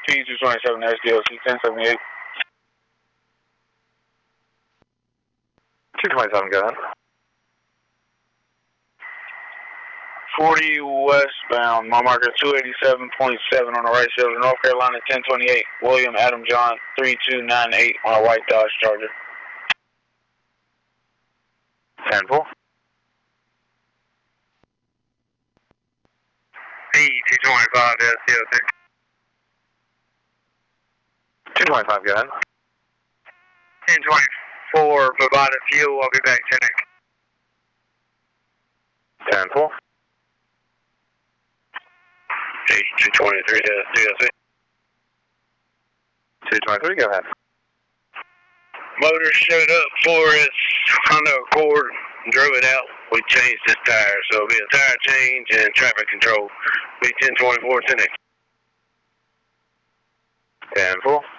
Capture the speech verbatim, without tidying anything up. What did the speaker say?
T two twenty-seven S D O C ten seventy-eight. two twenty-seven, go ahead. forty westbound, my marker two eighty-seven point seven on the right shoulder, North Carolina ten twenty-eight, William Adam John three two nine eight on a white Dodge Charger. ten four. P two twenty-five S D O C. two twenty-five, go ahead. ten twenty-four, provided fuel, I'll be back ten eight. ten four. P two twenty-three S D O C. two twenty-three, go ahead. Motor showed up for its Honda Accord, drove it out. We changed its tire, so it'll be a tire change and traffic control. Be ten twenty-four, ten eight. ten four.